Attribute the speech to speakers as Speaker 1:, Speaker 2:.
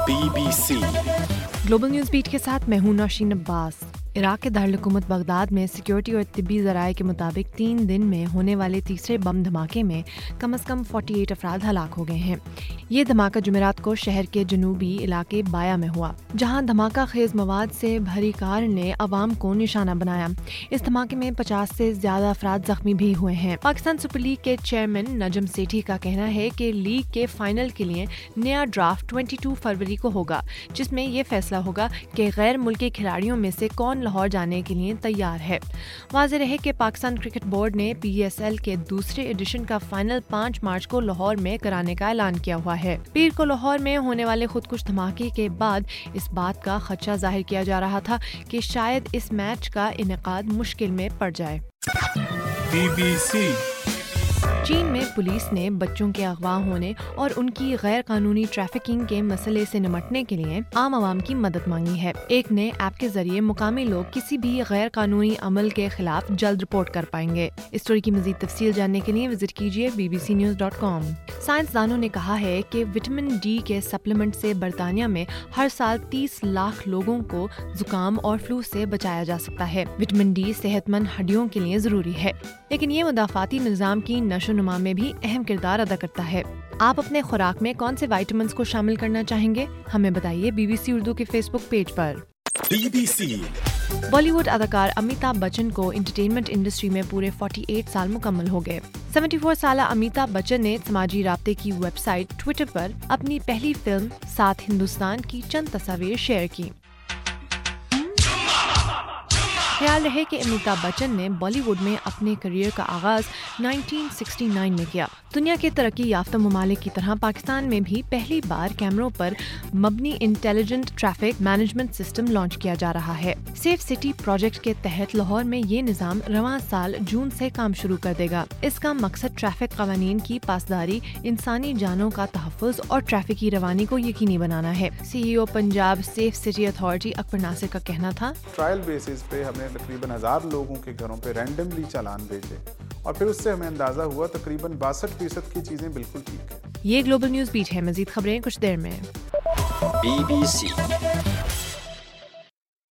Speaker 1: BBC
Speaker 2: global news beat के साथ मैं हूं नौशीन अब्बास। इराक के दारुल-हुकूमत बगदाद में सिक्योरिटी और तिब्बी ज़राए के मुताबिक 3 दिन में होने वाले तीसरे बम धमाके में कम से कम 48 अफराद हलाक हो गए हैं। ये धमाका जुमेरात को शहर के जनूबी इलाके बाया में हुआ, जहां धमाका खेज मवाद से भरी कार ने अवाम को निशाना बनाया। इस धमाके में 50 से ज्यादा अफराद जख्मी भी हुए हैं। पाकिस्तान सुपर लीग के चेयरमैन नजम सेठी का कहना है कि लीग के फाइनल के लिए नया ड्राफ्ट 22 फरवरी को होगा, जिसमें ये फैसला होगा कि गैर मुल्की खिलाड़ियों में से कौन लाहौर जाने के लिए तैयार है। वाज़ेह रहे कि पाकिस्तान क्रिकेट बोर्ड ने PSL के दूसरे एडिशन का फाइनल 5 मार्च को लाहौर में कराने का ऐलान किया हुआ है। पीर को लाहौर में होने वाले खुदकुश धमाके के बाद इस बात का खदशा जाहिर किया जा रहा था कि शायद इस मैच का इनेकाद मुश्किल में पड़ जाए।
Speaker 1: BBC
Speaker 2: चीन में पुलिस ने बच्चों के अगवा होने और उनकी गैर कानूनी ट्रैफिकिंग के मसले से निपटने के लिए आम आवाम की मदद मांगी है। एक नए ऐप के जरिए मुकामी लोग किसी भी गैर कानूनी अमल के खिलाफ जल्द रिपोर्ट कर पाएंगे। इस स्टोरी की मजीद तफसील जानने के लिए विजिट कीजिए bbcnews.com। साइंसदानों ने कहा है कि विटामिन डी के सप्लीमेंट से बर्तानिया में हर साल 30 लाख लोगों को जुकाम और फ्लू से बचाया जा सकता है। विटामिन डी सेहतमंद हड्डियों के लिए जरूरी है, लेकिन ये मुदाफाती निज़ाम की नशोनुमा में भी अहम किरदार अदा करता है। आप अपने खुराक में कौन से विटामिन्स को शामिल करना चाहेंगे? हमें बताइए BBC उर्दू के फेसबुक पेज पर।
Speaker 1: BBC
Speaker 2: बॉलीवुड अदाकार अमिताभ बच्चन को एंटरटेनमेंट इंडस्ट्री में पूरे 48 साल मुकम्मल हो गए। 74 साला अमिताभ बच्चन ने समाजी राब्ते की वेबसाइट ट्विटर पर अपनी पहली फिल्म साथ हिंदुस्तान की चंद तस्वीरें शेयर की। ख्याल रहे कि अमिताभ बच्चन ने बॉलीवुड में अपने करियर का आगाज 1969 में किया। दुनिया के तरक्की याफ्ता ममालिक की तरह पाकिस्तान में भी पहली बार कैमरों पर मबनी intelligent traffic management system launch किया जा रहा है। सेफ सिटी प्रोजेक्ट के तहत लाहौर में ये निज़ाम रवां साल जून से काम शुरू कर देगा। इसका मकसद ट्रैफिक कवानीन की पासदारी, इंसानी जानों का तहफ़्फ़ुज़ और ट्रैफिक की रवानी को यकीनी बनाना है। CEO Punjab safe city authority Akbar Nasir का कहना था,
Speaker 3: ट्रायल बेसिस पे हमने तकरीबन 1000 लोगों के घरों पे रैंडमली चालान भेजे और फिर उससे हमें अंदाजा हुआ तकरीबन 62% की चीजें बिल्कुल ठीक है।
Speaker 2: ये ग्लोबल न्यूज़ बीट है। मजीद खबरें कुछ देर में।
Speaker 1: BBC